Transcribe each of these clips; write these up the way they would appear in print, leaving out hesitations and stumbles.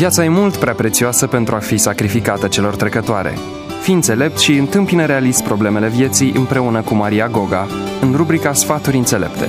Viața e mult prea prețioasă pentru a fi sacrificată celor trecătoare. Fii înțelept și întâmpină realist problemele vieții împreună cu Maria Goga în rubrica Sfaturi înțelepte.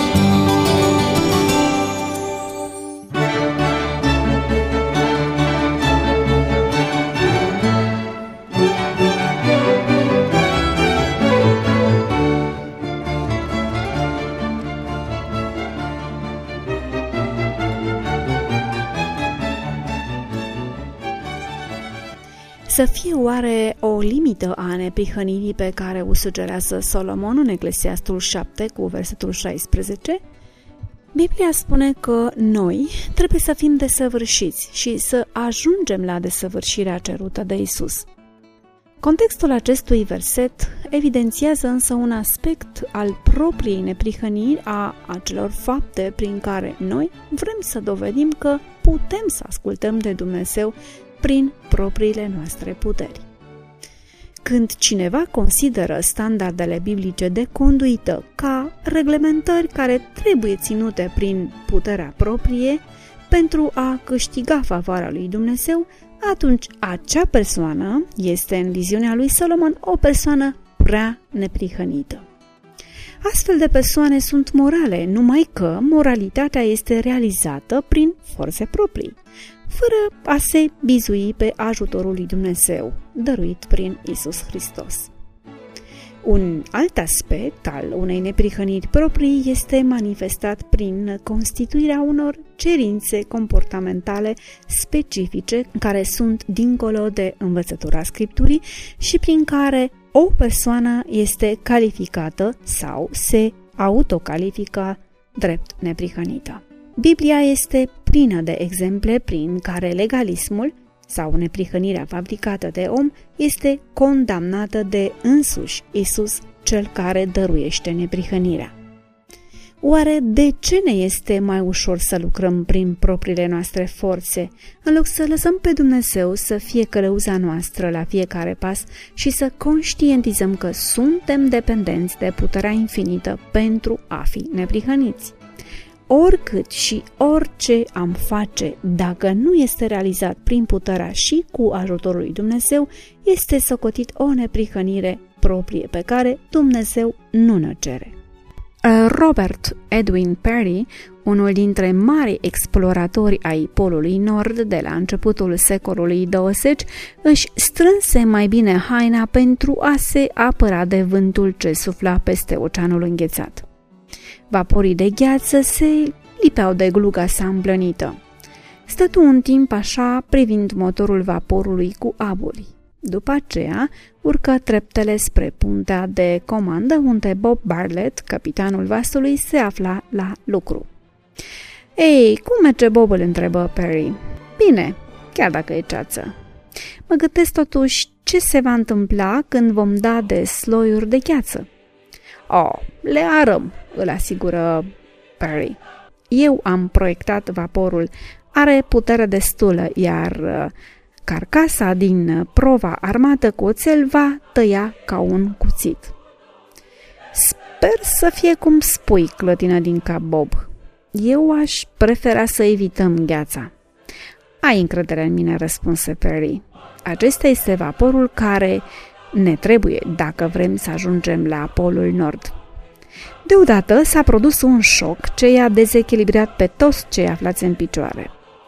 Să fie oare o limită a neprihănirii pe care o sugerează Solomon în Eclesiastul 7 cu versetul 16? Biblia spune că noi trebuie să fim desăvârșiți și să ajungem la desăvârșirea cerută de Isus. Contextul acestui verset evidențiază însă un aspect al propriei neprihăniri a acelor fapte prin care noi vrem să dovedim că putem să ascultăm de Dumnezeu prin propriile noastre puteri. Când cineva consideră standardele biblice de conduită ca reglementări care trebuie ținute prin puterea proprie pentru a câștiga favoarea lui Dumnezeu, atunci acea persoană este, în viziunea lui Solomon, o persoană prea neprihănită. Astfel de persoane sunt morale, numai că moralitatea este realizată prin forțe proprii, fără a se bizui pe ajutorul lui Dumnezeu, dăruit prin Isus Hristos. Un alt aspect al unei neprihăniri proprii este manifestat prin constituirea unor cerințe comportamentale specifice care sunt dincolo de învățătura Scripturii și prin care o persoană este calificată sau se autocalifică drept neprihănită. Biblia este plină de exemple prin care legalismul sau neprihănirea fabricată de om este condamnată de însuși Isus, cel care dăruiește neprihănirea. Oare de ce ne este mai ușor să lucrăm prin propriile noastre forțe, în loc să lăsăm pe Dumnezeu să fie călăuza noastră la fiecare pas și să conștientizăm că suntem dependenți de puterea infinită pentru a fi neprihăniți? Oricât și orice am face, dacă nu este realizat prin puterea și cu ajutorul lui Dumnezeu, este socotit o neprihănire proprie pe care Dumnezeu nu ne cere. Robert Edwin Perry, unul dintre mari exploratori ai Polului Nord de la începutul secolului 20, își strânse mai bine haina pentru a se apăra de vântul ce sufla peste oceanul înghețat. Vaporii de gheață se lipeau de gluga sa împlănită. Stătu un timp așa, privind motorul vaporului cu aburi. După aceea, urcă treptele spre puntea de comandă, unde Bob Bartlett, capitanul vasului, se afla la lucru. Ei, cum merge, Bob?" îl întrebă Perry. Bine, chiar dacă e ceață. Mă gândesc totuși ce se va întâmpla când vom da de sloiuri de gheață." Le arăm," îl asigură Perry. Eu am proiectat vaporul, are putere destulă, iar carcasa din prova armată cu oțel va tăia ca un cuțit." Sper să fie cum spui," clătină din cap Bob. Eu aș prefera să evităm gheața." Ai încredere în mine," răspunse Perry. Acesta este vaporul care ne trebuie dacă vrem să ajungem la Polul Nord." Deodată s-a produs un șoc ce i-a dezechilibrat pe toți cei aflați în picioare.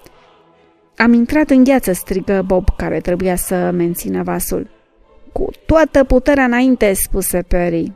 Am intrat în gheață," strigă Bob, care trebuia să mențină vasul. Cu toată puterea înainte," spuse Perry.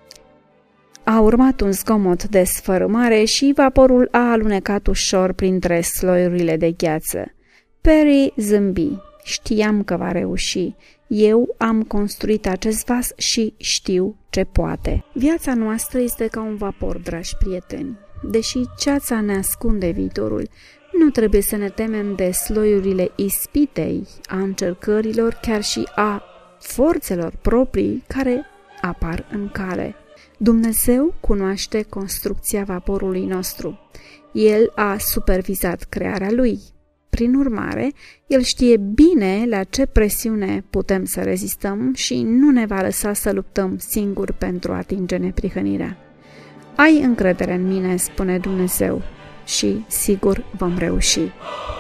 A urmat un zgomot de sfărâmare și vaporul a alunecat ușor printre sloiurile de gheață. Perry zâmbi. Știam că va reuși. Eu am construit acest vas și știu ce poate. Viața noastră este ca un vapor, dragi prieteni. Deși ceața ne ascunde viitorul, nu trebuie să ne temem de sloiurile ispitei, a încercărilor, chiar și a forțelor proprii care apar în cale. Dumnezeu cunoaște construcția vaporului nostru. El a supervizat crearea lui. Prin urmare, El știe bine la ce presiune putem să rezistăm și nu ne va lăsa să luptăm singuri pentru a atinge neprihănirea. Ai încredere în mine, spune Dumnezeu, și sigur vom reuși.